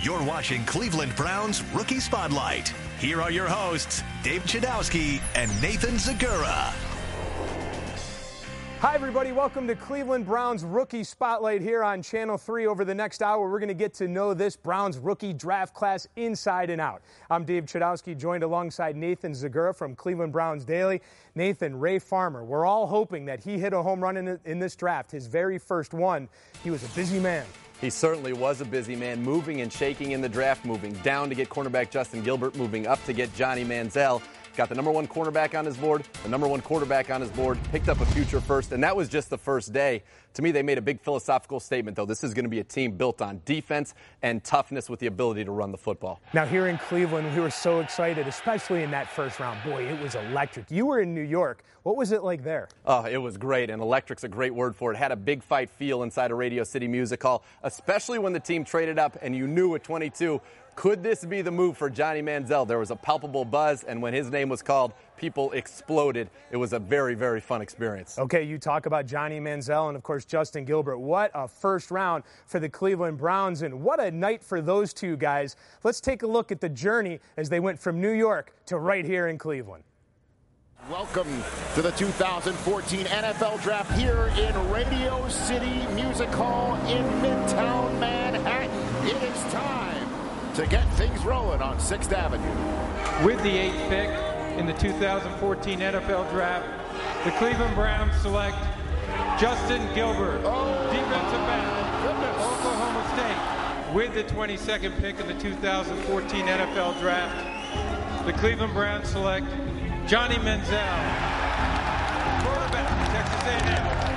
You're watching Cleveland Browns Rookie Spotlight. Here are your hosts, Dave Chudowski and Nathan Zagura. Hi, everybody. Welcome to Cleveland Browns Rookie Spotlight here on Channel 3. Over the next hour, we're going to get to know this Browns rookie draft class inside and out. I'm Dave Chudowski, joined alongside Nathan Zagura from Cleveland Browns Daily. Nathan, Ray Farmer, we're all hoping that he hit a home run in this draft, his very first one. He was a busy man. He certainly was a busy man, moving and shaking in the draft, moving down to get cornerback Justin Gilbert, moving up to get Johnny Manziel. Got the number one cornerback on his board, the number one quarterback on his board, picked up a future first, and that was just the first day. To me, they made a big philosophical statement, though. This is going to be a team built on defense and toughness with the ability to run the football. Now, here in Cleveland, we were so excited, especially in that first round. Boy, it was electric. You were in New York. What was it like there? Oh, it was great, and electric's a great word for it. It had a big fight feel inside a Radio City Music Hall, especially when the team traded up and you knew at 22, could this be the move for Johnny Manziel? There was a palpable buzz, and when his name was called, people exploded. It was a very, very fun experience. Okay, you talk about Johnny Manziel and, of course, Justin Gilbert. What a first round for the Cleveland Browns, and what a night for those two guys. Let's take a look at the journey as they went from New York to right here in Cleveland. Welcome to the 2014 NFL Draft here in Radio City Music Hall in Midtown Manhattan. It is time to get things rolling on 6th Avenue. With the 8th pick in the 2014 NFL Draft, the Cleveland Browns select Justin Gilbert, defensive back, Oklahoma State. With the 22nd pick in the 2014 NFL Draft, the Cleveland Browns select Johnny Manziel, quarterback, Texas A&M.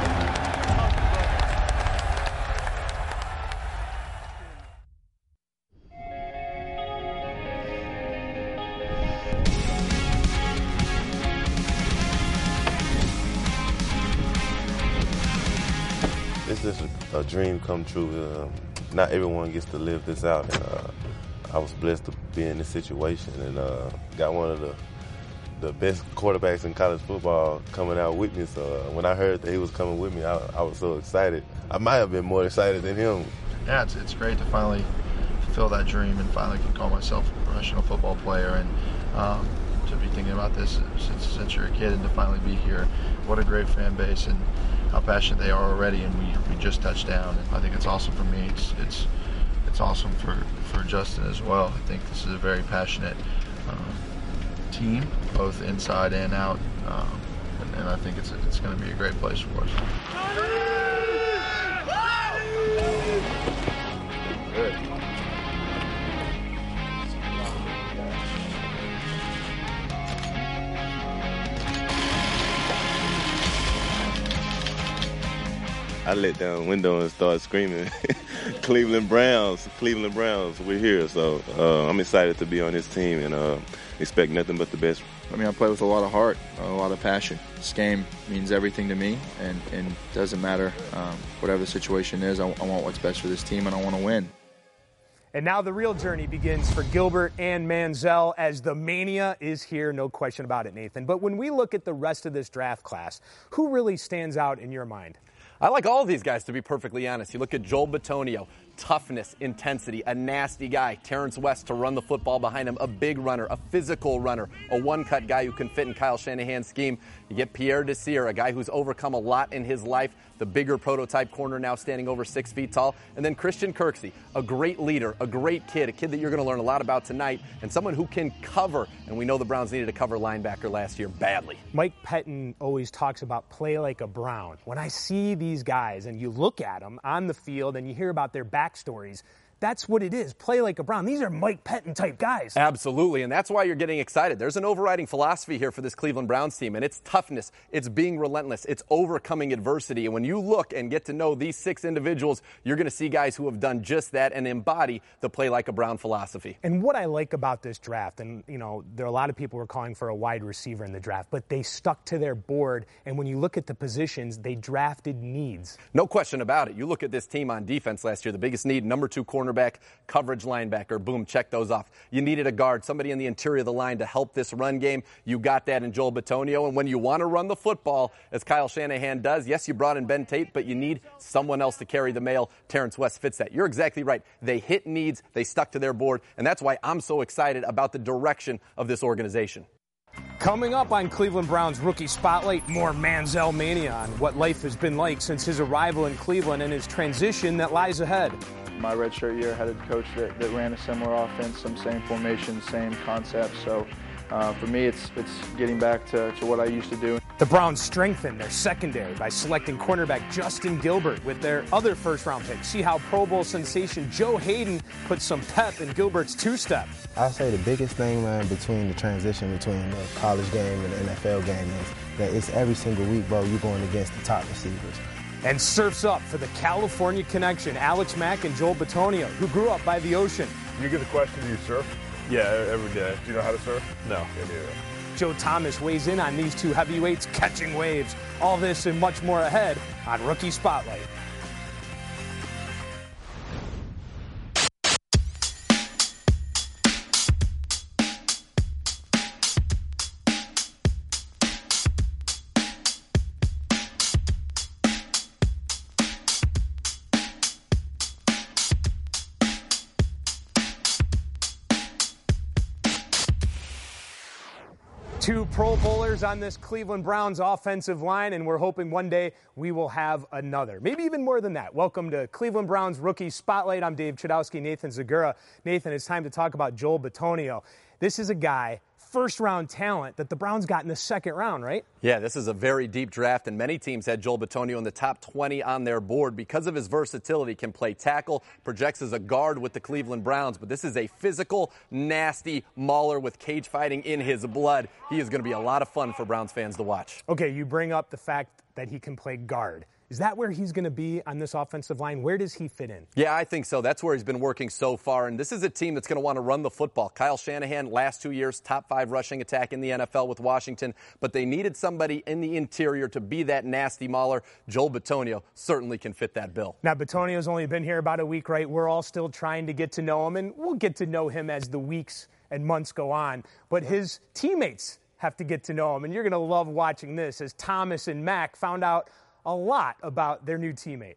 It's just a dream come true. Not everyone gets to live this out, and I was blessed to be in this situation, and got one of the best quarterbacks in college football coming out with me. So when I heard that he was coming with me, I was so excited. I might have been more excited than him. Yeah, it's great to finally fulfill that dream and finally can call myself a professional football player, and to be thinking about this since you're a kid and to finally be here. What a great fan base and how passionate they are already, and we just touched down. And I think it's awesome for me. It's awesome for Justin as well. I think this is a very passionate team, both inside and out, and I think it's going to be a great place for us. Good. I let down the window and started screaming, Cleveland Browns, we're here. So I'm excited to be on this team and expect nothing but the best. I mean, I play with a lot of heart, a lot of passion. This game means everything to me, and doesn't matter whatever the situation is. I want what's best for this team, and I want to win. And now the real journey begins for Gilbert and Manziel as the mania is here, no question about it, Nathan. But when we look at the rest of this draft class, who really stands out in your mind? I like all of these guys, to be perfectly honest. You look at Joel Bitonio, toughness, intensity, a nasty guy. Terrence West to run the football behind him, a big runner, a physical runner, a one-cut guy who can fit in Kyle Shanahan's scheme. You get Pierre Desir, a guy who's overcome a lot in his life, the bigger prototype corner now standing over 6 feet tall. And then Christian Kirksey, a great leader, a great kid, a kid that you're going to learn a lot about tonight, and someone who can cover. And we know the Browns needed a cover linebacker last year badly. Mike Pettin always talks about play like a Brown. When I see these guys and you look at them on the field and you hear about their backstories, that's what it is. Play like a Brown. These are Mike Pettin type guys. Absolutely, and that's why you're getting excited. There's an overriding philosophy here for this Cleveland Browns team, and it's toughness, it's being relentless, it's overcoming adversity. And when you look and get to know these 6 individuals, you're going to see guys who have done just that and embody the play like a Brown philosophy. And what I like about this draft, and you know, there are a lot of people who are calling for a wide receiver in the draft, but they stuck to their board, and when you look at the positions, they drafted needs. No question about it. You look at this team on defense last year, the biggest need, number 2 corner cornerback, coverage linebacker. Boom, check those off. You needed a guard, somebody in the interior of the line to help this run game. You got that in Joel Bitonio. And when you want to run the football, as Kyle Shanahan does, yes, you brought in Ben Tate, but you need someone else to carry the mail. Terrence West fits that. You're exactly right. They hit needs, they stuck to their board, and that's why I'm so excited about the direction of this organization. Coming up on Cleveland Browns Rookie Spotlight, more Manziel mania on what life has been like since his arrival in Cleveland and his transition that lies ahead. My redshirt year, I had a coach that ran a similar offense, some same formation, same concept. So for me, it's getting back to what I used to do. The Browns strengthened their secondary by selecting cornerback Justin Gilbert with their other first-round pick. See how Pro Bowl sensation Joe Hayden put some pep in Gilbert's two-step. I'd say the biggest thing, man, between the transition between the college game and the NFL game is that it's every single week, bro, you're going against the top receivers. And surfs up for the California connection, Alex Mack and Joel Bitonio, who grew up by the ocean. You get the question, do you surf? Yeah, every day. Do you know how to surf? No. Yeah, neither. Joe Thomas weighs in on these two heavyweights catching waves. All this and much more ahead on Rookie Spotlight. Two Pro Bowlers on this Cleveland Browns offensive line, and we're hoping one day we will have another. Maybe even more than that. Welcome to Cleveland Browns Rookie Spotlight. I'm Dave Chudowski, Nathan Zagura. Nathan, it's time to talk about Joel Bitonio. This is a guy, first-round talent that the Browns got in the second round, right? Yeah, this is a very deep draft, and many teams had Joel Bitonio in the top 20 on their board because of his versatility. Can play tackle, projects as a guard with the Cleveland Browns, but this is a physical, nasty mauler with cage fighting in his blood. He is going to be a lot of fun for Browns fans to watch. Okay, you bring up the fact that he can play guard. Is that where he's going to be on this offensive line? Where does he fit in? Yeah, I think so. That's where he's been working so far. And this is a team that's going to want to run the football. Kyle Shanahan, last 2 years, top 5 rushing attack in the NFL with Washington. But they needed somebody in the interior to be that nasty mauler. Joel Bitonio certainly can fit that bill. Now, Bitonio's only been here about a week, right? We're all still trying to get to know him, and we'll get to know him as the weeks and months go on. But his teammates have to get to know him, and you're going to love watching this as Thomas and Mack found out a lot about their new teammate.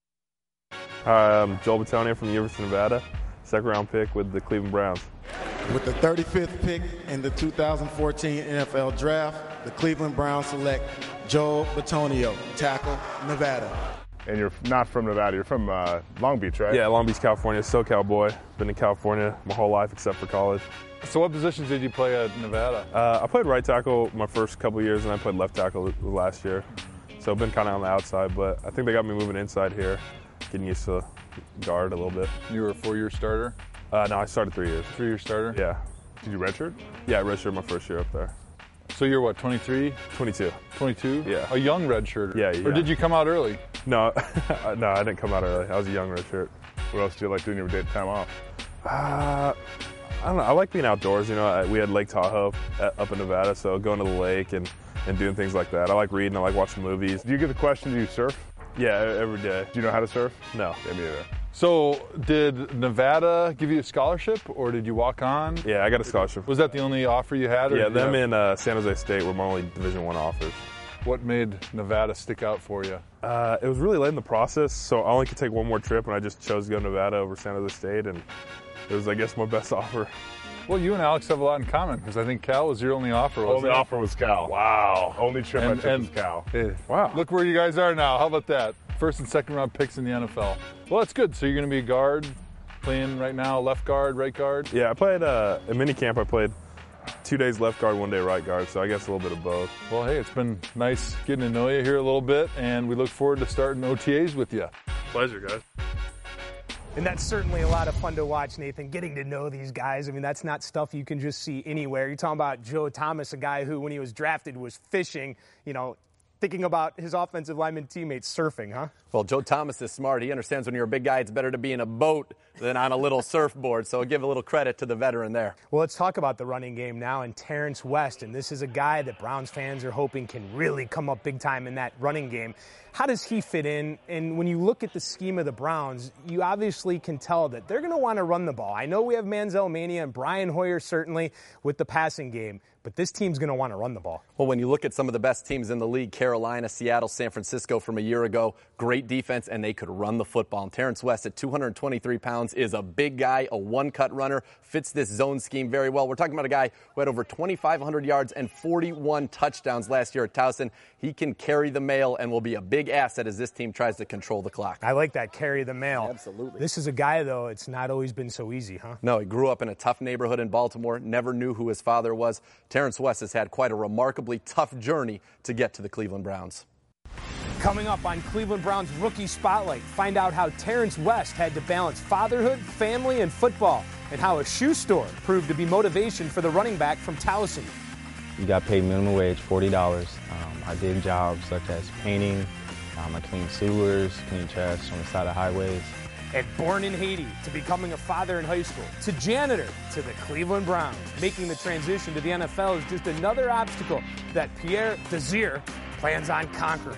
Hi, I'm Joel Bitonio from the University of Nevada, second-round pick with the Cleveland Browns. With the 35th pick in the 2014 NFL Draft, the Cleveland Browns select Joel Bitonio, tackle, Nevada. And you're not from Nevada, you're from Long Beach, right? Yeah, Long Beach, California, SoCal boy. Been in California my whole life except for college. So what positions did you play at Nevada? I played right tackle my first couple of years, and I played left tackle last year. So I've been kind of on the outside, but I think they got me moving inside here, getting used to guard a little bit. You were a 4-year starter? No, I started 3 years. 3-year starter? Yeah. Did you redshirt? Yeah, I redshirted my first year up there. So you're what, 23? 22. 22? Yeah. A young redshirter? Yeah. Or did you come out early? No, no, I didn't come out early. I was a young redshirt. What else do you like doing your time off? I don't know. I like being outdoors. You know, we had Lake Tahoe up in Nevada, so going to the lake and doing things like that. I like reading. I like watching movies. Do you get the question, do you surf? Yeah, every day. Do you know how to surf? No. Yeah, me either. So did Nevada give you a scholarship, or did you walk on? Yeah, I got a scholarship. Was that the only offer you had? Or yeah, them in San Jose State were my only Division I offers. What made Nevada stick out for you? It was really late in the process, so I only could take one more trip, and I just chose to go to Nevada over San Jose State, and it was, I guess, my best offer. Well, you and Alex have a lot in common, because I think Cal was your only offer, wasn't it? Only offer was Cal. Wow. Only trip I took was Cal. Wow. Look where you guys are now. How about that? First and second round picks in the NFL. Well, that's good. So you're going to be a guard, playing right now, left guard, right guard? Yeah, I played at minicamp. I played 2 days left guard, 1 day right guard, so I guess a little bit of both. Well, hey, it's been nice getting to know you here a little bit, and we look forward to starting OTAs with you. Pleasure, guys. And that's certainly a lot of fun to watch, Nathan, getting to know these guys. I mean, that's not stuff you can just see anywhere. You're talking about Joe Thomas, a guy who, when he was drafted, was fishing, you know, thinking about his offensive lineman teammates surfing, huh? Well, Joe Thomas is smart. He understands when you're a big guy, it's better to be in a boat than on a little surfboard. So I'll give a little credit to the veteran there. Well, let's talk about the running game now and Terrence West. And this is a guy that Browns fans are hoping can really come up big time in that running game. How does he fit in? And when you look at the scheme of the Browns, you obviously can tell that they're going to want to run the ball. I know we have Manziel Mania and Brian Hoyer certainly with the passing game, but this team's going to want to run the ball. Well, when you look at some of the best teams in the league, Carolina, Seattle, San Francisco from a year ago, great defense, and they could run the football. And Terrence West at 223 pounds is a big guy, a one-cut runner, fits this zone scheme very well. We're talking about a guy who had over 2,500 yards and 41 touchdowns last year at Towson. He can carry the mail and will be a big asset as this team tries to control the clock. I like that, carry the mail. Absolutely. This is a guy, though, it's not always been so easy, huh? No, he grew up in a tough neighborhood in Baltimore, never knew who his father was. Terrence West has had quite a remarkably tough journey to get to the Cleveland Browns. Coming up on Cleveland Browns Rookie Spotlight, find out how Terrence West had to balance fatherhood, family, and football, and how a shoe store proved to be motivation for the running back from Towson. You got paid minimum wage, $40. I did jobs such as painting. I cleaned sewers, cleaned trash on the side of highways. And born in Haiti to becoming a father in high school, to janitor, to the Cleveland Browns. Making the transition to the NFL is just another obstacle that Pierre Desir plans on conquering.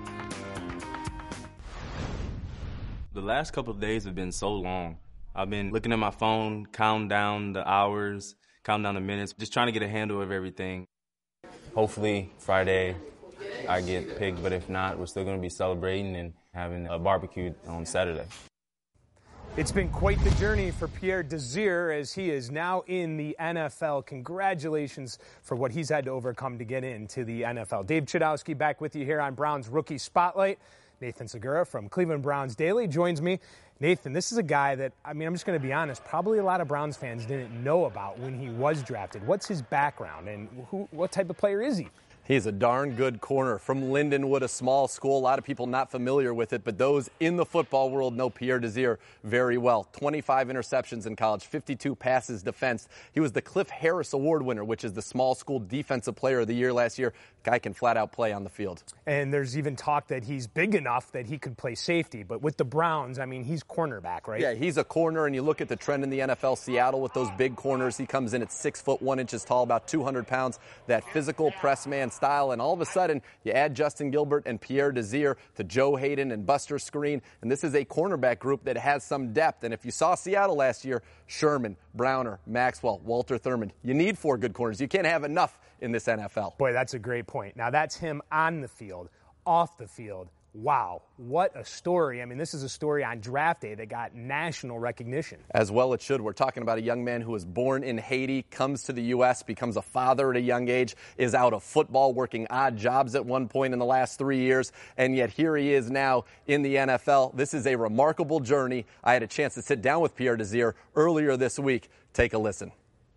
The last couple of days have been so long. I've been looking at my phone, counting down the hours, counting down the minutes, just trying to get a handle of everything. Hopefully Friday I get picked, but if not, we're still going to be celebrating and having a barbecue on Saturday. It's been quite the journey for Pierre Desir as he is now in the NFL. Congratulations for what he's had to overcome to get into the NFL. Dave Chudowski back with you here on Browns Rookie Spotlight. Nathan Segura from Cleveland Browns Daily joins me. Nathan, this is a guy that, I'm just going to be honest, probably a lot of Browns fans didn't know about when he was drafted. What's his background and what type of player is he? He's a darn good corner from Lindenwood, a small school. A lot of people not familiar with it, but those in the football world know Pierre Desir very well. 25 interceptions in college, 52 passes defensed. He was the Cliff Harris Award winner, which is the small school defensive player of the year last year. Guy can flat out play on the field. And there's even talk that he's big enough that he could play safety. But with the Browns, he's cornerback, right? Yeah, he's a corner, and you look at the trend in the NFL, Seattle with those big corners. He comes in at 6 foot 1 inches tall, about 200 pounds, that physical press man style. And all of a sudden, you add Justin Gilbert and Pierre Desir to Joe Hayden and Buster Skrine. And this is a cornerback group that has some depth. And if you saw Seattle last year, Sherman, Browner, Maxwell, Walter Thurman, you need 4 good corners. You can't have enough in this NFL. Boy, that's a great point. Now, that's him on the field. Off the field, wow, what a story. This is a story on draft day that got national recognition. As well it should. We're talking about a young man who was born in Haiti, comes to the U.S., becomes a father at a young age, is out of football, working odd jobs at one point in the last 3 years, and yet here he is now in the NFL. This is a remarkable journey. I had a chance to sit down with Pierre Desir earlier this week. Take a listen.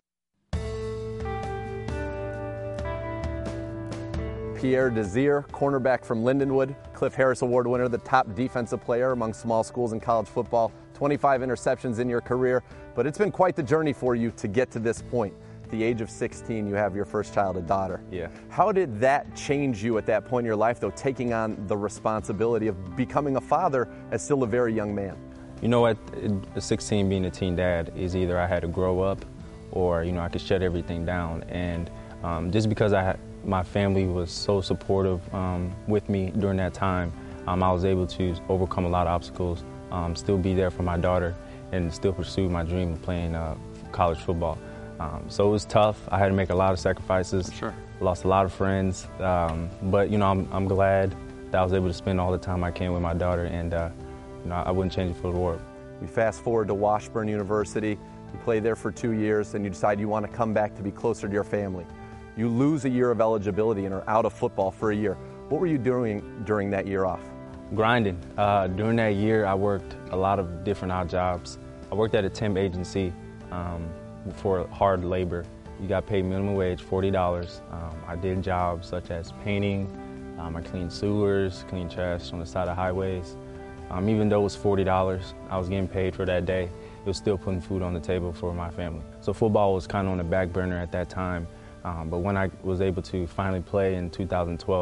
Pierre Desir, cornerback from Lindenwood, Cliff Harris Award winner, the top defensive player among small schools in college football, 25 interceptions in your career, but it's been quite the journey for you to get to this point. At the age of 16, you have your first child, a daughter. Yeah. How did that change you at that point in your life, though, taking on the responsibility of becoming a father as still a very young man? You know, at 16, being a teen dad is either I had to grow up or, I could shut everything down. And just because my family was so supportive with me during that time, I was able to overcome a lot of obstacles, still be there for my daughter, and still pursue my dream of playing college football. So it was tough. I had to make a lot of sacrifices. Sure. Lost a lot of friends, but I'm glad that I was able to spend all the time I can with my daughter, and I wouldn't change it for the world. We fast forward to Washburn University. You played there for 2 years, and you decide you want to come back to be closer to your family. You lose a year of eligibility and are out of football for a year. What were you doing during that year off? Grinding. During that year, I worked a lot of different odd jobs. I worked at a temp agency for hard labor. You got paid minimum wage, $40. I did jobs such as painting. I cleaned sewers, cleaned trash on the side of highways. Even though it was $40, I was getting paid for that day. It was still putting food on the table for my family. So football was kind of on the back burner at that time. But when I was able to finally play in 2012,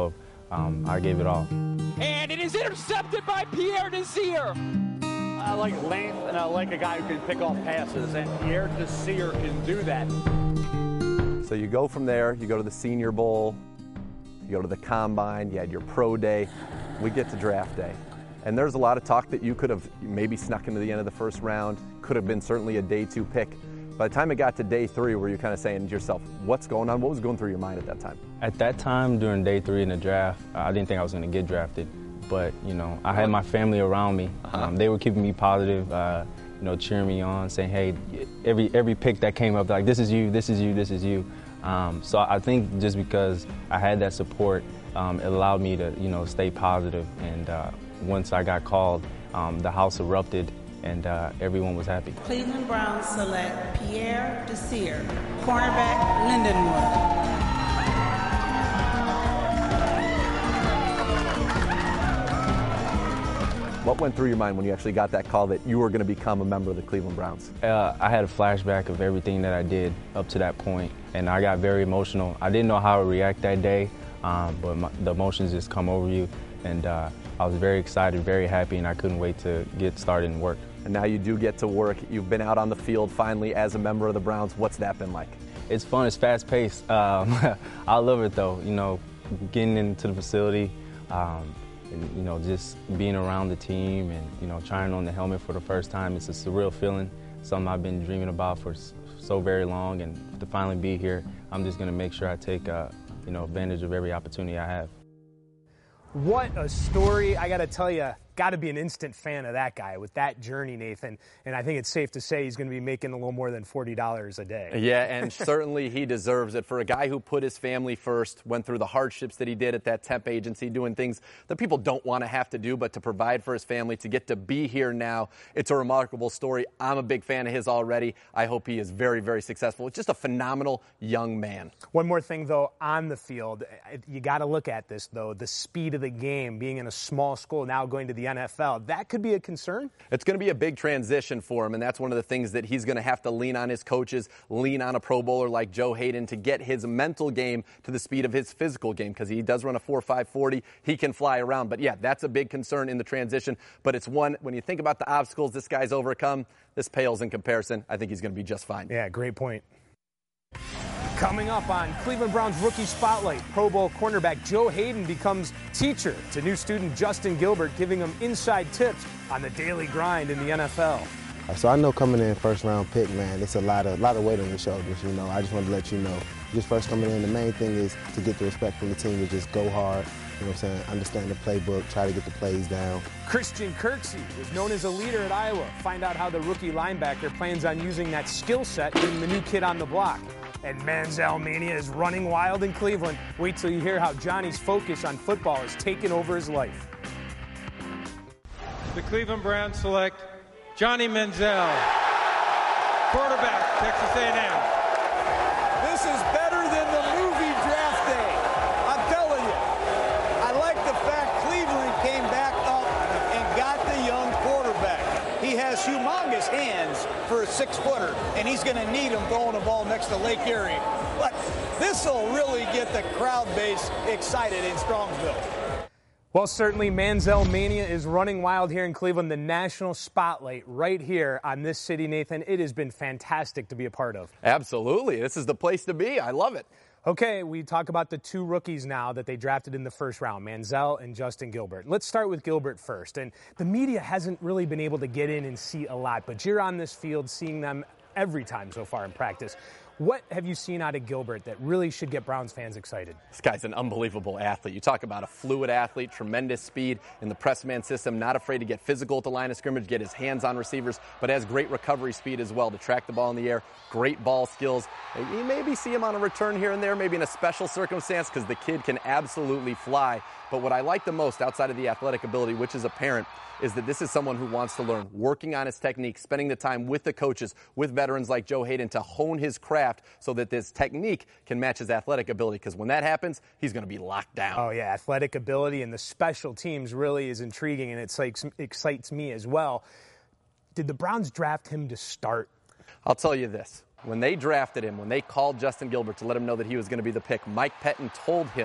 I gave it all. And it is intercepted by Pierre Desir. I like length, and I like a guy who can pick off passes, and Pierre Desir can do that. So you go from there, you go to the Senior Bowl, you go to the Combine, you had your pro day. We get to draft day. And there's a lot of talk that you could have maybe snuck into the end of the first round, could have been certainly a day 2 pick. By the time it got to day 3, were you kind of saying to yourself, what's going on? What was going through your mind at that time? At that time, during day 3 in the draft, I didn't think I was going to get drafted. But, you know, I had my family around me. They were keeping me positive, you know, cheering me on, saying, hey, every pick that came up, like, this is you, this is you, this is you. So I think just because I had that support, it allowed me to, you know, stay positive. And once I got called, the house erupted, and everyone was happy. Cleveland Browns select Pierre Desir, cornerback, Lindenwood. What went through your mind when you actually got that call that you were going to become a member of the Cleveland Browns? I had a flashback of everything that I did up to that point, and I got very emotional. I didn't know how to react that day, but the emotions just come over you, and I was very excited, very happy, and I couldn't wait to get started and work. And now you do get to work. You've been out on the field finally as a member of the Browns. What's that been like? It's fun. It's fast-paced. I love it, though. You know, getting into the facility, and, you know, just being around the team and, you know, trying on the helmet for the first time. It's a surreal feeling, something I've been dreaming about for so very long. And to finally be here, I'm just going to make sure I take, you know, advantage of every opportunity I have. What a story. I got to tell you, got to be an instant fan of that guy with that journey, Nathan. And I think it's safe to say he's going to be making a little more than $40 a day. Yeah, and certainly he deserves it. For a guy who put his family first, went through the hardships that he did at that temp agency, doing things that people don't want to have to do, but to provide for his family, to get to be here now, it's a remarkable story. I'm a big fan of his already. I hope he is very, very successful. It's just a phenomenal young man. One more thing, though, on the field, you got to look at this, though, the speed of the game, being in a small school, now going to the NFL. That could be a concern? It's going to be a big transition for him, and that's one of the things that he's going to have to lean on his coaches, lean on a Pro Bowler like Joe Hayden to get his mental game to the speed of his physical game, because he does run a 4.5 40. He can fly around. But, yeah, that's a big concern in the transition. But it's one, when you think about the obstacles this guy's overcome, this pales in comparison. I think he's going to be just fine. Yeah, great point. Coming up on Cleveland Browns Rookie Spotlight, Pro Bowl cornerback Joe Hayden becomes teacher to new student Justin Gilbert, giving him inside tips on the daily grind in the NFL. So I know coming in first-round pick, man, it's a lot of weight on your shoulders, you know. I just want to let you know, just first coming in, the main thing is to get the respect from the team, to just go hard, you know what I'm saying, understand the playbook, try to get the plays down. Christian Kirksey is known as a leader at Iowa. Find out how the rookie linebacker plans on using that skill set being the new kid on the block. And Manziel Mania is running wild in Cleveland. Wait till you hear how Johnny's focus on football has taken over his life. The Cleveland Browns select Johnny Manziel, quarterback, Texas A&M. This is better than the movie Draft Day. I'm telling you. I like the fact Cleveland came back up and got the young quarterback. He has humongous hands for a 6-footer, and he's going to need him throwing the ball next to Lake Erie. But this will really get the crowd base excited in Strongsville. Well, certainly Manziel Mania is running wild here in Cleveland. The national spotlight right here on this city, Nathan. It has been fantastic to be a part of. Absolutely. This is the place to be. I love it. Okay, we talk about the two rookies now that they drafted in the first round, Manziel and Justin Gilbert. Let's start with Gilbert first. And the media hasn't really been able to get in and see a lot, but you're on this field seeing them every time so far in practice. What have you seen out of Gilbert that really should get Browns fans excited? This guy's an unbelievable athlete. You talk about a fluid athlete, tremendous speed in the press man system, not afraid to get physical at the line of scrimmage, get his hands on receivers, but has great recovery speed as well to track the ball in the air, great ball skills. You maybe see him on a return here and there, maybe in a special circumstance, because the kid can absolutely fly. But what I like the most outside of the athletic ability, which is apparent, is that this is someone who wants to learn, working on his technique, spending the time with the coaches, with veterans like Joe Hayden to hone his craft so that this technique can match his athletic ability. Because when that happens, he's going to be locked down. Oh, yeah, athletic ability and the special teams really is intriguing, and it excites me as well. Did the Browns draft him to start? I'll tell you this. When they drafted him, when they called Justin Gilbert to let him know that he was going to be the pick, Mike Pettin told him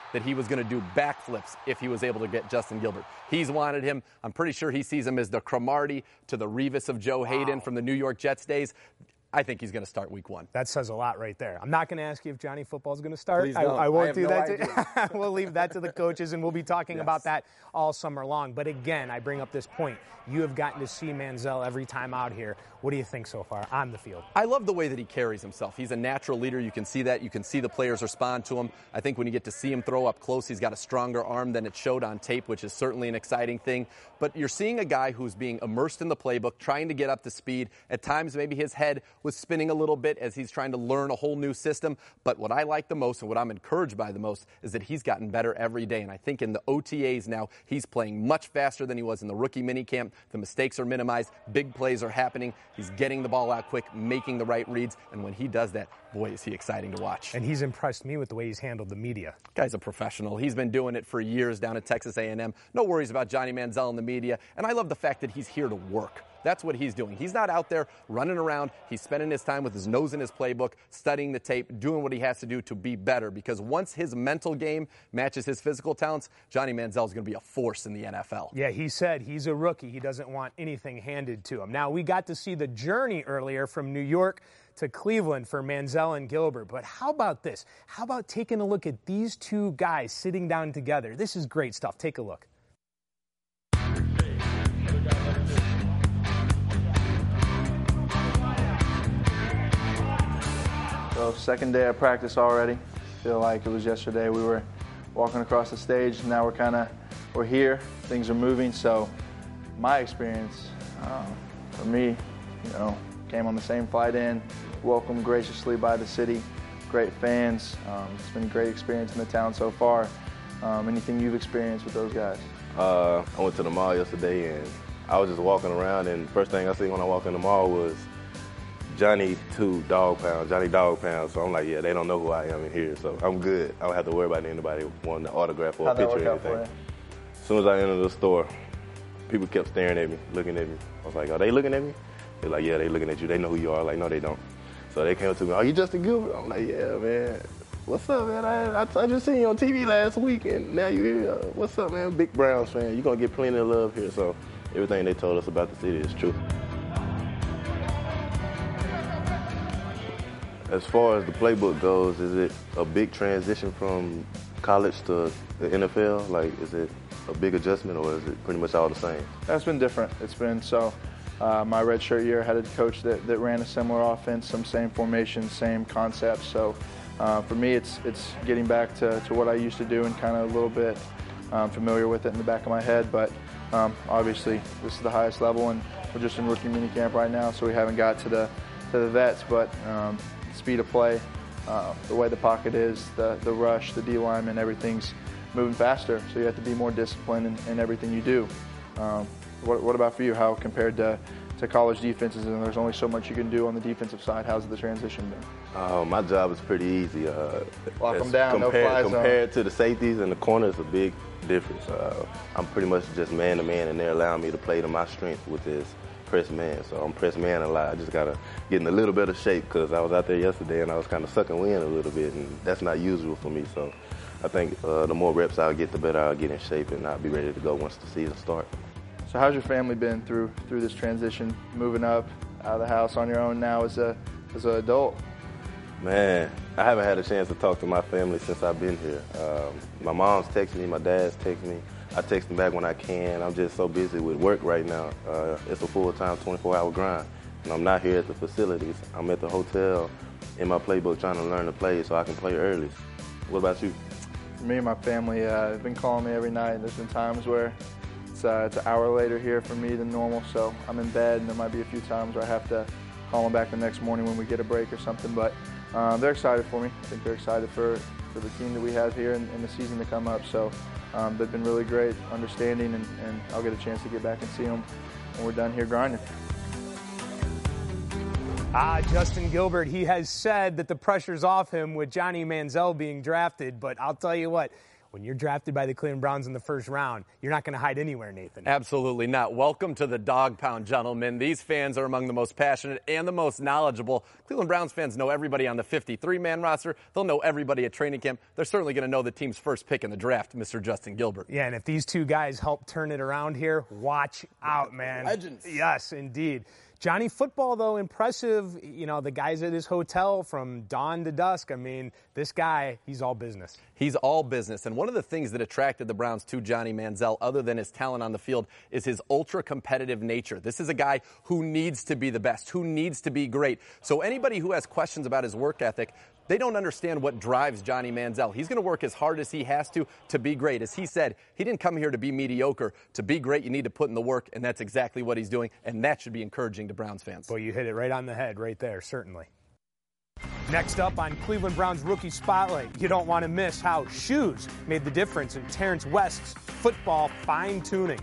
that he was going to do backflips if he was able to get Justin Gilbert. He's wanted him. I'm pretty sure he sees him as the Cromartie to the Revis of Joe Hayden from the New York Jets days. I think he's going to start week 1. That says a lot right there. I'm not going to ask you if Johnny Football is going to start. Please don't. I won't do no that. We'll leave that to the coaches, and we'll be talking about that all summer long. But again, I bring up this point. You have gotten to see Manziel every time out here. What do you think so far on the field? I love the way that he carries himself. He's a natural leader. You can see that. You can see the players respond to him. I think when you get to see him throw up close, he's got a stronger arm than it showed on tape, which is certainly an exciting thing. But you're seeing a guy who's being immersed in the playbook, trying to get up to speed. At times, maybe his head was spinning a little bit as he's trying to learn a whole new system. But what I like the most and what I'm encouraged by the most is that he's gotten better every day. And I think in the OTAs now, he's playing much faster than he was in the rookie minicamp. The mistakes are minimized. Big plays are happening. He's getting the ball out quick, making the right reads. And when he does that, boy, is he exciting to watch. And he's impressed me with the way he's handled the media. Guy's a professional. He's been doing it for years down at Texas A&M. No worries about Johnny Manziel in the media. And I love the fact that he's here to work. That's what he's doing. He's not out there running around. He's spending his time with his nose in his playbook, studying the tape, doing what he has to do to be better. Because once his mental game matches his physical talents, Johnny Manziel is going to be a force in the NFL. Yeah, he said he's a rookie. He doesn't want anything handed to him. Now, we got to see the journey earlier from New York to Cleveland for Manziel and Gilbert. But how about this? How about taking a look at these two guys sitting down together? This is great stuff. Take a look. So second day of practice already. Feel like it was yesterday. We were walking across the stage. Now we're here. Things are moving. So my experience, for me, came on the same flight in, welcomed graciously by the city, great fans. It's been a great experience in the town so far. Anything you've experienced with those guys? I went to the mall yesterday and I was just walking around, and the first thing I seen when I walked in the mall was Johnny Dog Pound. So I'm like, yeah, they don't know who I am in here, so I'm good. I don't have to worry about anybody wanting an autograph or a picture or anything. As soon as I entered the store, people kept staring at me, looking at me. I was like, are they looking at me? They're like, yeah, they looking at you. They know who you are. Like, no, they don't. So they came up to me, are you Justin Gilbert? I'm like, yeah, man. What's up, man? I just seen you on TV last week, and now you're here. What's up, man? Big Browns fan. You're going to get plenty of love here. So everything they told us about the city is true. As far as the playbook goes, is it a big transition from college to the NFL? Like, is it a big adjustment, or is it pretty much all the same? That's been different. It's been my redshirt year, I had a coach that ran a similar offense, some same formation, same concepts. So for me, it's getting back to what I used to do and kind of a little bit familiar with it in the back of my head. But obviously, this is the highest level, and we're just in rookie minicamp right now, so we haven't got to the vets. But speed of play, the way the pocket is, the rush, the D lineman, everything's moving faster. So you have to be more disciplined in everything you do. What about for you? How compared to college defenses, and there's only so much you can do on the defensive side, how's the transition been? My job is pretty easy. Lock them down, no fly zone. Compared to the safeties and the corners, a big difference. I'm pretty much just man-to-man, and they're allowing me to play to my strength with this press man. So I'm press man a lot. I just got to get in a little bit of shape because I was out there yesterday and I was kind of sucking wind a little bit, and that's not usual for me. So I think the more reps I'll get, the better I'll get in shape, and I'll be ready to go once the season starts. So how's your family been through this transition, moving up out of the house on your own now as an adult? Man, I haven't had a chance to talk to my family since I've been here. My mom's texting me, my dad's texting me. I text them back when I can. I'm just so busy with work right now. It's a full-time 24-hour grind, and I'm not here at the facilities. I'm at the hotel in my playbook trying to learn to play so I can play early. What about you? For me and my family, have been calling me every night. There's been times where it's an hour later here for me than normal, so I'm in bed, and there might be a few times where I have to call them back the next morning when we get a break or something. But they're excited for me. I think they're excited for the team that we have here in the season to come up. So they've been really great, understanding, and I'll get a chance to get back and see them when we're done here grinding. Justin Gilbert, he has said that the pressure's off him with Johnny Manziel being drafted, but I'll tell you what, when you're drafted by the Cleveland Browns in the first round, you're not going to hide anywhere, Nathan. Absolutely not. Welcome to the Dog Pound, gentlemen. These fans are among the most passionate and the most knowledgeable. Cleveland Browns fans know everybody on the 53-man roster. They'll know everybody at training camp. They're certainly going to know the team's first pick in the draft, Mr. Justin Gilbert. Yeah, and if these two guys help turn it around here, watch out, man. Legends. Yes, indeed. Johnny Football, though, impressive. You know, the guys at his hotel from dawn to dusk. I mean, this guy, he's all business. He's all business. And one of the things that attracted the Browns to Johnny Manziel, other than his talent on the field, is his ultra-competitive nature. This is a guy who needs to be the best, who needs to be great. So anybody who has questions about his work ethic, they don't understand what drives Johnny Manziel. He's going to work as hard as he has to be great. As he said, he didn't come here to be mediocre. To be great, you need to put in the work, and that's exactly what he's doing, and that should be encouraging to Browns fans. Well, you hit it right on the head right there, certainly. Next up on Cleveland Browns Rookie Spotlight, you don't want to miss how shoes made the difference in Terrence West's football fine-tuning.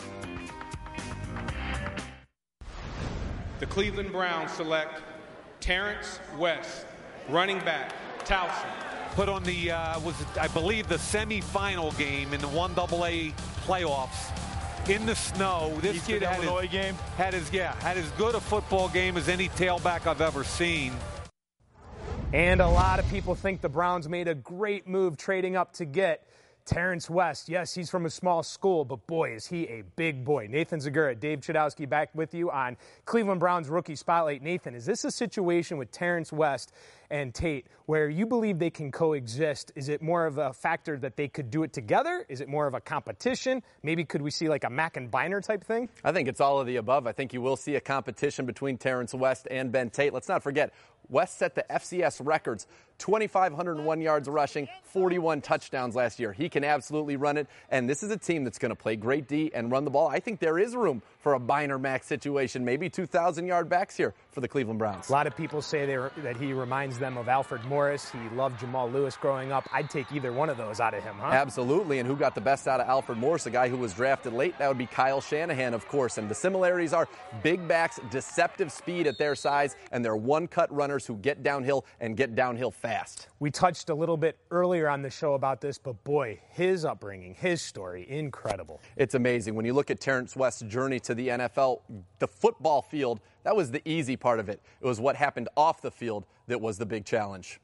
The Cleveland Browns select Terrence West, running back, Towson. Put on the, I believe, the semifinal game in the 1AA playoffs in the snow. This kid had as good a football game as any tailback I've ever seen. And a lot of people think the Browns made a great move trading up to get Terrence West. Yes, he's from a small school, but boy, is he a big boy. Nathan Zegura, Dave Chudowski back with you on Cleveland Browns Rookie Spotlight. Nathan, is this a situation with Terrence West and Tate where you believe they can coexist? Is it more of a factor that they could do it together? Is it more of a competition? Maybe could we see like a Mack and Biner type thing? I think it's all of the above. I think you will see a competition between Terrence West and Ben Tate. Let's not forget, West set the FCS records, 2,501 yards rushing, 41 touchdowns last year. He can absolutely run it, and this is a team that's going to play great D and run the ball. I think there is room for a Biner-Mack situation, maybe 2,000-yard backs here for the Cleveland Browns. A lot of people say that he reminds them of Alfred Morris. He loved Jamal Lewis growing up. I'd take either one of those out of him, huh? Absolutely, and who got the best out of Alfred Morris, a guy who was drafted late? That would be Kyle Shanahan, of course, and the similarities are big backs, deceptive speed at their size, and they're one-cut runners who get downhill and get downhill fast. We touched a little bit earlier on the show about this, but boy, his upbringing, his story, incredible. It's amazing. When you look at Terrence West's journey to the NFL, the football field, that was the easy part of it. It was what happened off the field that was the big challenge.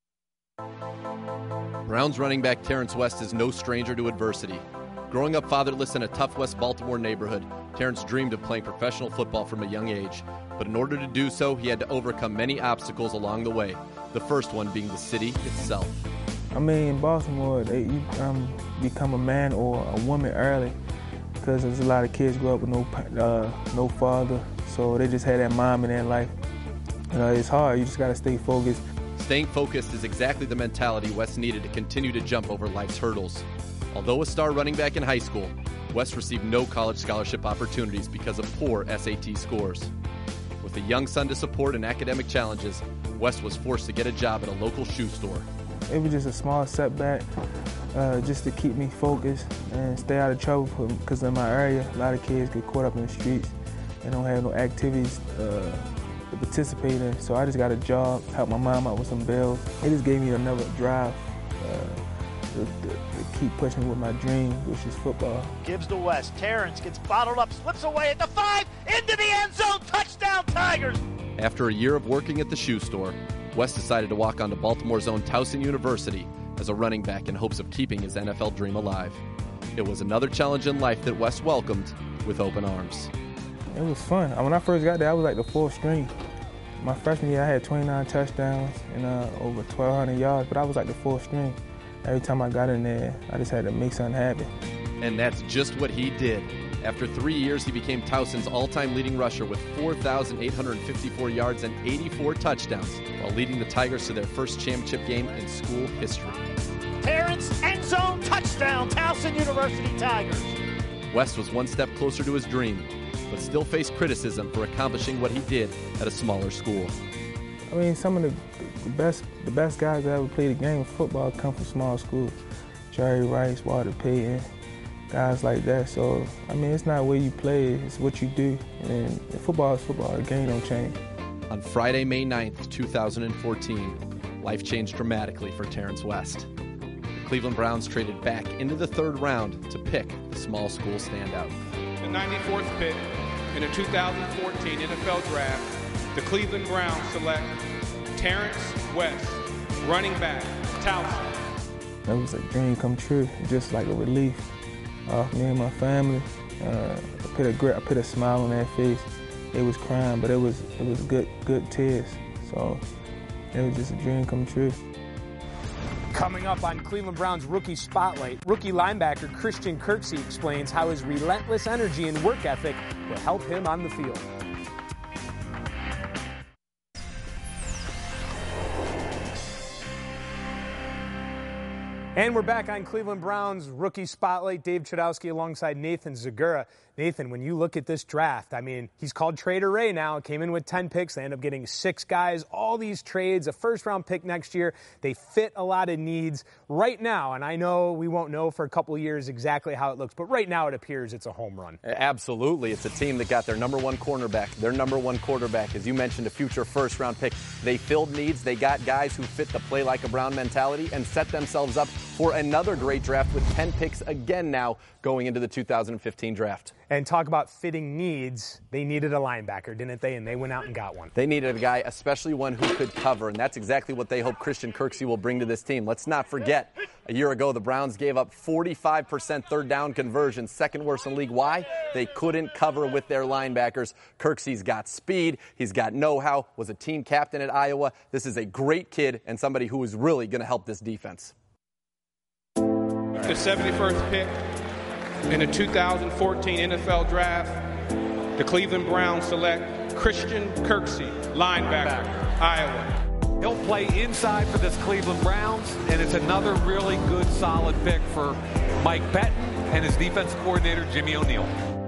Browns running back Terrence West is no stranger to adversity. Growing up fatherless in a tough West Baltimore neighborhood, Terrence dreamed of playing professional football from a young age. But in order to do so, he had to overcome many obstacles along the way, the first one being the city itself. I mean, in Baltimore, you become a man or a woman early because there's a lot of kids grow up with no father, so they just had that mom in their life. It's hard. You just got to stay focused. Staying focused is exactly the mentality West needed to continue to jump over life's hurdles. Although a star running back in high school, West received no college scholarship opportunities because of poor SAT scores. With a young son to support and academic challenges, West was forced to get a job at a local shoe store. It was just a small setback just to keep me focused and stay out of trouble because in my area, a lot of kids get caught up in the streets and don't have no activities to participate in. So I just got a job, helped my mom out with some bills. It just gave me another drive to keep pushing with my dream, which is football. Gives to West. Terrence gets bottled up, slips away at the 5, into the end zone, touchdown Tigers! After a year of working at the shoe store, West decided to walk on to Baltimore's own Towson University as a running back in hopes of keeping his NFL dream alive. It was another challenge in life that West welcomed with open arms. It was fun. When I first got there, I was like the fourth string. My freshman year, I had 29 touchdowns and over 1,200 yards, but I was like the fourth string. Every time I got in there, I just had to make something happen. And that's just what he did. After 3 years, he became Towson's all-time leading rusher with 4,854 yards and 84 touchdowns, while leading the Tigers to their first championship game in school history. Terrence, end zone, touchdown, Towson University Tigers. West was one step closer to his dream, but still faced criticism for accomplishing what he did at a smaller school. I mean, some of the best guys that ever played the game of football come from small schools. Jerry Rice, Walter Payton, guys like that. So, I mean, it's not where you play, it's what you do. And football is football, the game don't change. On Friday, May 9th, 2014, life changed dramatically for Terrence West. Cleveland Browns traded back into the third round to pick the small school standout. The 94th pick in the 2014 NFL Draft, the Cleveland Browns select Terrence West, running back, Towson. That was a dream come true, just like a relief off me and my family. I put a smile on their face. They was crying, but it was good tears. So it was just a dream come true. Coming up on Cleveland Browns Rookie Spotlight, rookie linebacker Christian Kirksey explains how his relentless energy and work ethic will help him on the field. And we're back on Cleveland Browns Rookie Spotlight. Dave Chudowski alongside Nathan Zegura. Nathan, when you look at this draft, I mean, he's called Trader Ray now. Came in with 10 picks. They end up getting 6 guys. All these trades, a first-round pick next year. They fit a lot of needs right now. And I know we won't know for a couple of years exactly how it looks, but right now it appears it's a home run. Absolutely. It's a team that got their number one cornerback, their number one quarterback. As you mentioned, a future first-round pick. They filled needs. They got guys who fit the play like a Brown mentality and set themselves up for another great draft with 10 picks again now going into the 2015 draft. And talk about fitting needs. They needed a linebacker, didn't they? And they went out and got one. They needed a guy, especially one who could cover, and that's exactly what they hope Christian Kirksey will bring to this team. Let's not forget, a year ago, the Browns gave up 45% third down conversion, second worst in the league. Why? They couldn't cover with their linebackers. Kirksey's got speed. He's got know-how, was a team captain at Iowa. This is a great kid and somebody who is really going to help this defense. The 71st pick in the 2014 NFL Draft, the Cleveland Browns select Christian Kirksey, linebacker, Iowa. He'll play inside for this Cleveland Browns, and it's another really good, solid pick for Mike Pettin and his defensive coordinator, Jimmy O'Neill.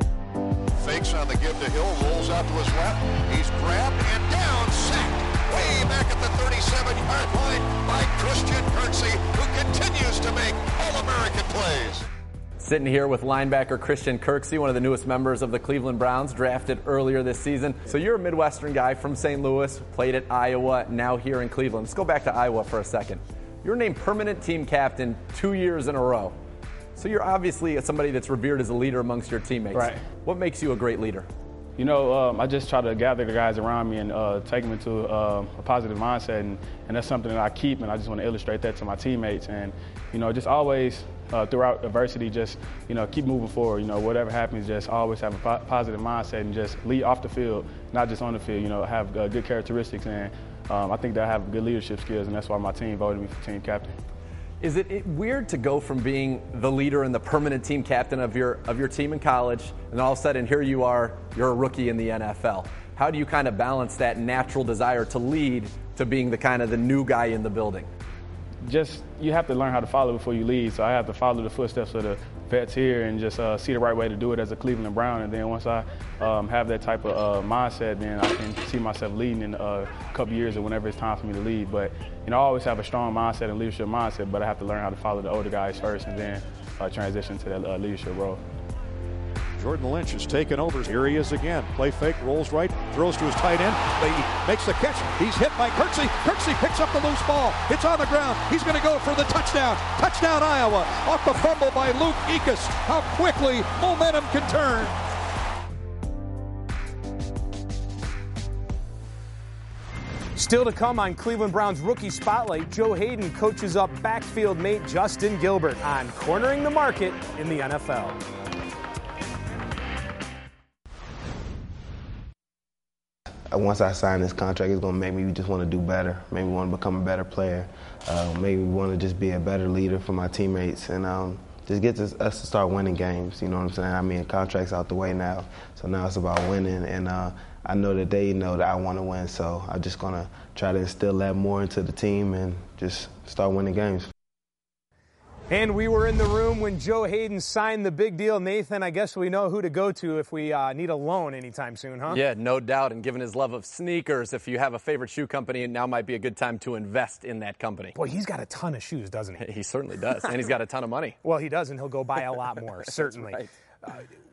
Fakes on the give to Hill, rolls out to his left. He's grabbed and down, sacked way back at the 37-yard line by Christian Kirksey, who continues to make All-American plays. Sitting here with linebacker Christian Kirksey, one of the newest members of the Cleveland Browns, drafted earlier this season. So you're a Midwestern guy from St. Louis, played at Iowa, now here in Cleveland. Let's go back to Iowa for a second. You're named permanent team captain 2 years in a row. So you're obviously somebody that's revered as a leader amongst your teammates. Right. What makes you a great leader? You know, I just try to gather the guys around me and take them into a positive mindset, and that's something that I keep, and I just want to illustrate that to my teammates. And, you know, just always throughout adversity, just, you know, keep moving forward. You know, whatever happens, just always have a positive mindset and just lead off the field, not just on the field. You know, have good characteristics, and I think that I have good leadership skills, and that's why my team voted me for team captain. Is it weird to go from being the leader and the permanent team captain of your team in college, and all of a sudden here you are, you're a rookie in the NFL? How do you kind of balance that natural desire to lead to being the kind of the new guy in the building? Just, you have to learn how to follow before you lead. So I have to follow the footsteps of the vets here and just see the right way to do it as a Cleveland Brown. And then once I have that type of mindset, then I can see myself leading in a couple years or whenever it's time for me to lead. But, you know, I always have a strong mindset and leadership mindset, but I have to learn how to follow the older guys first and then transition to that leadership role. Jordan Lynch has taken over. Here he is again. Play fake, rolls right, throws to his tight end. He makes the catch. He's hit by Kirksey. Kirksey picks up the loose ball. It's on the ground. He's going to go for the touchdown. Touchdown, Iowa. Off the fumble by Luke Ekus. How quickly momentum can turn. Still to come on Cleveland Browns Rookie Spotlight, Joe Haden coaches up backfield mate Justin Gilbert on cornering the market in the NFL. Once I sign this contract, it's going to make me just want to do better, maybe want to become a better player, maybe want to just be a better leader for my teammates, and just get us to start winning games, you know what I'm saying? I mean, contract's out the way now, so now it's about winning, and I know that they know that I want to win, so I'm just going to try to instill that more into the team and just start winning games. And we were in the room when Joe Haden signed the big deal. Nathan, I guess we know who to go to if we need a loan anytime soon, huh? Yeah, no doubt. And given his love of sneakers, if you have a favorite shoe company, now might be a good time to invest in that company. Boy, he's got a ton of shoes, doesn't he? He certainly does. And he's got a ton of money. Well, he does, and he'll go buy a lot more, certainly. Right.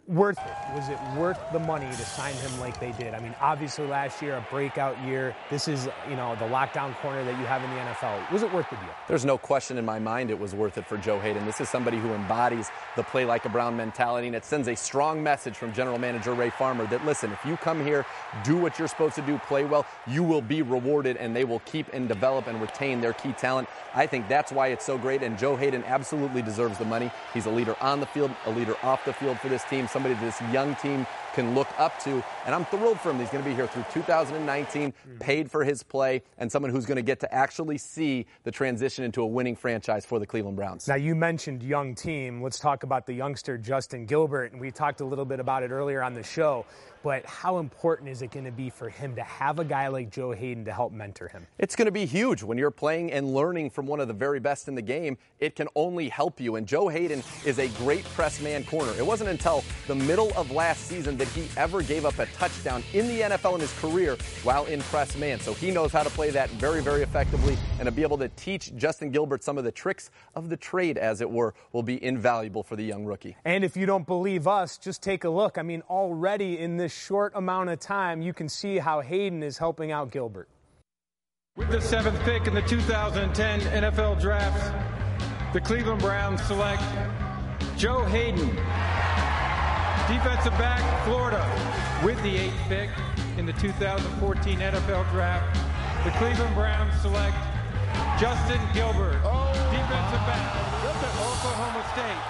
worth it? Was it worth the money to sign him like they did? I mean, obviously last year, a breakout year. This is, the lockdown corner that you have in the NFL. Was it worth the deal? There's no question in my mind it was worth it for Joe Haden. This is somebody who embodies the play like a Brown mentality, and it sends a strong message from general manager Ray Farmer that, listen, if you come here, do what you're supposed to do, play well, you will be rewarded, and they will keep and develop and retain their key talent. I think that's why it's so great, and Joe Haden absolutely deserves the money. He's a leader on the field, a leader off the field for this team, somebody this young team can look up to, and I'm thrilled for him. He's going to be here through 2019, paid for his play, and someone who's going to get to actually see the transition into a winning franchise for the Cleveland Browns. Now, you mentioned young team. Let's talk about the youngster, Justin Gilbert, and we talked a little bit about it earlier on the show, but how important is it going to be for him to have a guy like Joe Haden to help mentor him? It's going to be huge. When you're playing and learning from one of the very best in the game, it can only help you, and Joe Haden is a great press man corner. It wasn't until the middle of last season that he ever gave up a touchdown in the NFL in his career while in press man. So he knows how to play that very, very effectively, and to be able to teach Justin Gilbert some of the tricks of the trade, as it were, will be invaluable for the young rookie. And if you don't believe us, just take a look. I mean, already in this short amount of time, you can see how Haden is helping out Gilbert. With the 7th pick in the 2010 NFL Draft, the Cleveland Browns select Joe Haden, defensive back, Florida. With the 8th pick in the 2014 NFL Draft, the Cleveland Browns select Justin Gilbert, defensive back, Oklahoma State.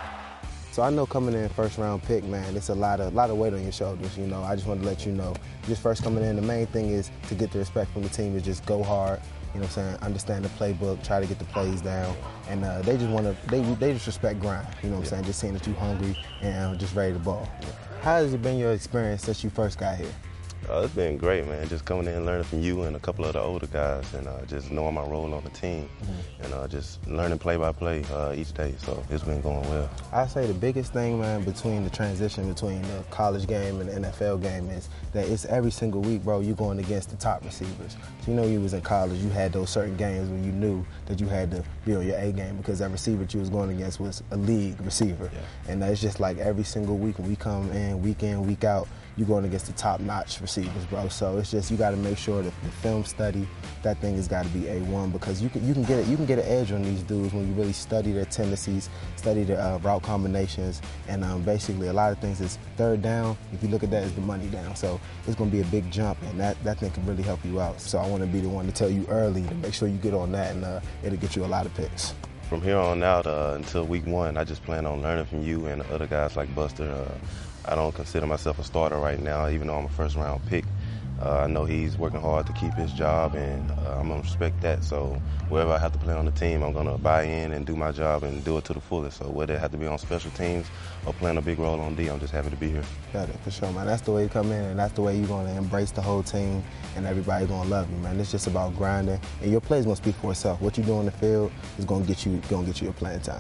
So I know coming in first round pick, man, it's a lot of weight on your shoulders. I just wanted to let you know, just first coming in, the main thing is to get the respect from the team is just go hard. Understand the playbook, try to get the plays down, and they just respect grind. Just seeing that you're hungry and just ready to ball. How has it been your experience since you first got here? It's been great, man. Just coming in and learning from you and a couple of the older guys, and just knowing my role on the team, and just learning play-by-play each day. So it's been going well. I say the biggest thing, man, between the transition between the college game and the NFL game is that it's every single week, bro, you're going against the top receivers. So you was in college, you had those certain games where you knew that you had to be on your A game because that receiver that you was going against was a league receiver. Yeah. And it's just like every single week when we come in, week out, you're going against the top-notch receivers, bro. So it's just you got to make sure that the film study, that thing has got to be A1 because you can get an edge on these dudes when you really study their tendencies, study their route combinations, and basically a lot of things is third down. If you look at that, is the money down. So it's going to be a big jump, and that thing can really help you out. So I want to be the one to tell you early to make sure you get on that, and it'll get you a lot of picks. From here on out until week 1, I just plan on learning from you and other guys like Buster. I don't consider myself a starter right now, even though I'm a first-round pick. I know he's working hard to keep his job, and I'm going to respect that. So wherever I have to play on the team, I'm going to buy in and do my job and do it to the fullest. So whether it have to be on special teams or playing a big role on D, I'm just happy to be here. Got it, for sure, man. That's the way you come in, and that's the way you're going to embrace the whole team, and everybody going to love you, man. It's just about grinding, and your play's going to speak for itself. What you do on the field is going to get you your playing time.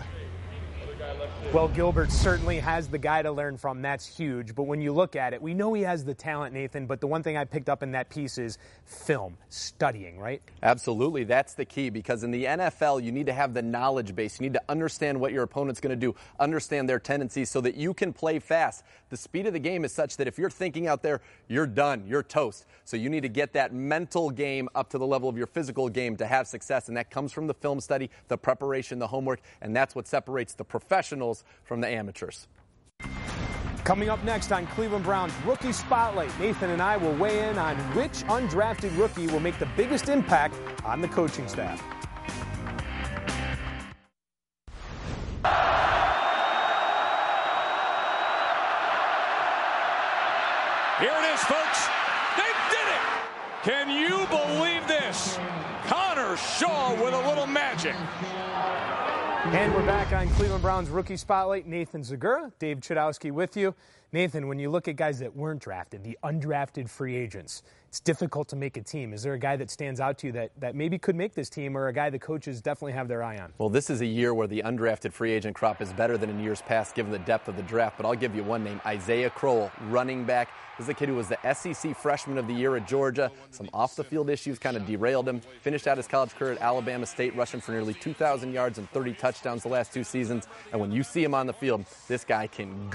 Well, Gilbert certainly has the guy to learn from. That's huge. But when you look at it, we know he has the talent, Nathan, but the one thing I picked up in that piece is film, studying, right? Absolutely. That's the key, because in the NFL, you need to have the knowledge base. You need to understand what your opponent's going to do, understand their tendencies so that you can play fast. The speed of the game is such that if you're thinking out there, you're done, you're toast. So you need to get that mental game up to the level of your physical game to have success, and that comes from the film study, the preparation, the homework, and that's what separates the professionals from the amateurs. Coming up next on Cleveland Browns Rookie Spotlight, Nathan and I will weigh in on which undrafted rookie will make the biggest impact on the coaching staff. Here it is, folks. They did it! Can you believe this? Connor Shaw with a little magic. And we're back on Cleveland Browns Rookie Spotlight. Nathan Zegura, Dave Chudowski with you. Nathan, when you look at guys that weren't drafted, the undrafted free agents, it's difficult to make a team. Is there a guy that stands out to you that maybe could make this team, or a guy the coaches definitely have their eye on? Well, this is a year where the undrafted free agent crop is better than in years past, given the depth of the draft. But I'll give you one name, Isaiah Crowell, running back. This is a kid who was the SEC Freshman of the Year at Georgia. Some off-the-field issues kind of derailed him. Finished out his college career at Alabama State, rushing for nearly 2,000 yards and 30 touchdowns the last 2 seasons. And when you see him on the field, this guy can go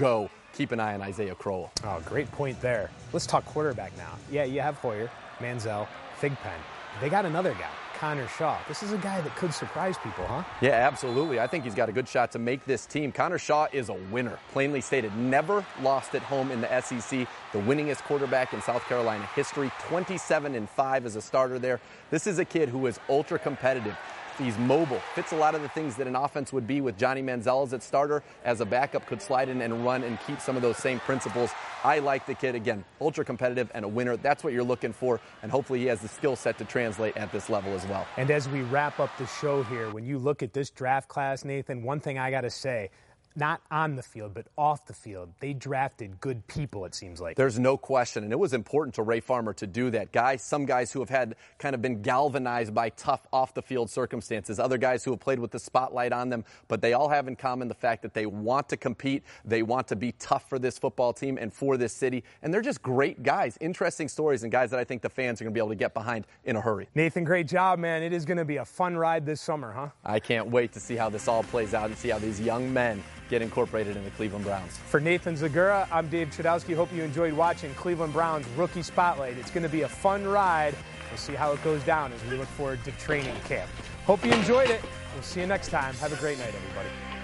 keep an eye on Isaiah Crowell. Oh, great point there. Let's talk quarterback now. Yeah, you have Hoyer, Manziel, Thigpen. They got another guy, Connor Shaw. This is a guy that could surprise people, huh? Yeah, absolutely. I think he's got a good shot to make this team. Connor Shaw is a winner, plainly stated. Never lost at home in the SEC. The winningest quarterback in South Carolina history. 27-5 as a starter there. This is a kid who is ultra competitive. He's mobile, fits a lot of the things that an offense would be with Johnny Manziel as its starter. As a backup, could slide in and run and keep some of those same principles. I like the kid. Again, ultra competitive and a winner. That's what you're looking for, and hopefully he has the skill set to translate at this level as well. And as we wrap up the show here, when you look at this draft class, Nathan, one thing I got to say, not on the field, but off the field, they drafted good people, it seems like. There's no question, and it was important to Ray Farmer to do that. Some guys who have had kind of been galvanized by tough off-the-field circumstances, other guys who have played with the spotlight on them, but they all have in common the fact that they want to compete, they want to be tough for this football team and for this city, and they're just great guys, interesting stories, and guys that I think the fans are going to be able to get behind in a hurry. Nathan, great job, man. It is going to be a fun ride this summer, huh? I can't wait to see how this all plays out and see how these young men get incorporated in the Cleveland Browns. For Nathan Zagura, I'm Dave Chudowski. Hope you enjoyed watching Cleveland Browns Rookie Spotlight. It's going to be a fun ride. We'll see how it goes down as we look forward to training camp. Hope you enjoyed it. We'll see you next time. Have a great night, everybody.